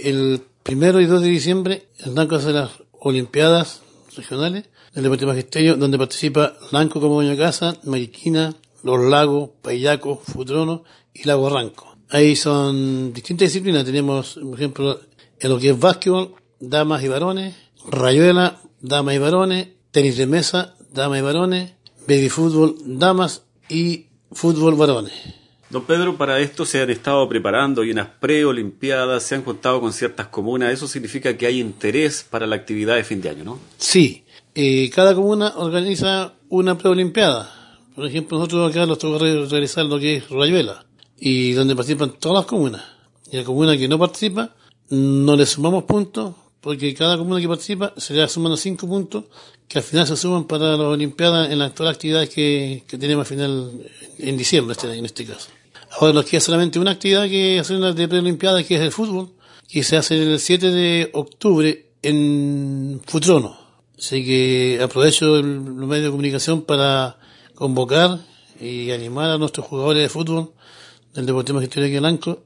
el 1 y 2 de diciembre el Lanco hace las Olimpiadas regionales del Deportivo Magisterio, donde participa Lanco como Doña Casa, Mariquina, Los Lagos, Payaco, Futrono y Lago Ranco. Ahí son distintas disciplinas. Tenemos, por ejemplo, en lo que es básquetbol, damas y varones, rayuela, damas y varones, tenis de mesa, damas y varones, baby fútbol, damas y fútbol varones. Don Pedro, para esto se han estado preparando, hay unas preolimpiadas, se han juntado con ciertas comunas, eso significa que hay interés para la actividad de fin de año, ¿no? Sí, cada comuna organiza una preolimpiada. Por ejemplo, nosotros acá nos toca realizar lo que es rayuela, y donde participan todas las comunas. Y la comuna que no participa, no le sumamos puntos, porque cada comuna que participa se le suman 5 puntos, que al final se suman para las olimpiadas en las todas las actividades que tenemos al final en diciembre en este caso. Ahora nos queda solamente una actividad que hacer una de preolimpiada, que es el fútbol, que se hace el 7 de octubre en Futrono. Así que aprovecho los medios de comunicación para convocar y animar a nuestros jugadores de fútbol del Deportivo Magisterio de Lanco,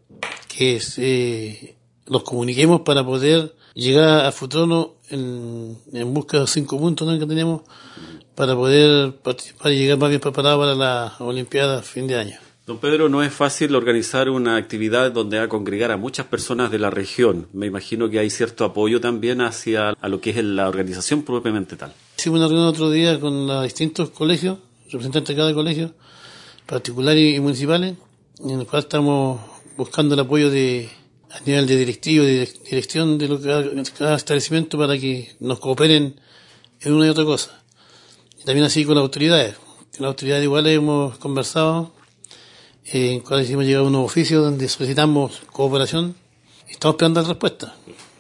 que los comuniquemos para poder llegar a Futrono en busca de 5 puntos, ¿no?, que tenemos, para poder participar y llegar más bien preparado para las Olimpiadas fin de año. Don Pedro, no es fácil organizar una actividad donde va a congregar a muchas personas de la región. Me imagino que hay cierto apoyo también hacia a lo que es la organización propiamente tal. Hicimos una reunión otro día con los distintos colegios, representantes de cada colegio, particulares y municipales, en el cual estamos buscando el apoyo a nivel de directivo, de dirección de cada establecimiento, para que nos cooperen en una y otra cosa. Y también así con las autoridades. Con las autoridades igual hemos conversado, en cual hicimos llegar unos oficios donde solicitamos cooperación y estamos esperando la respuesta.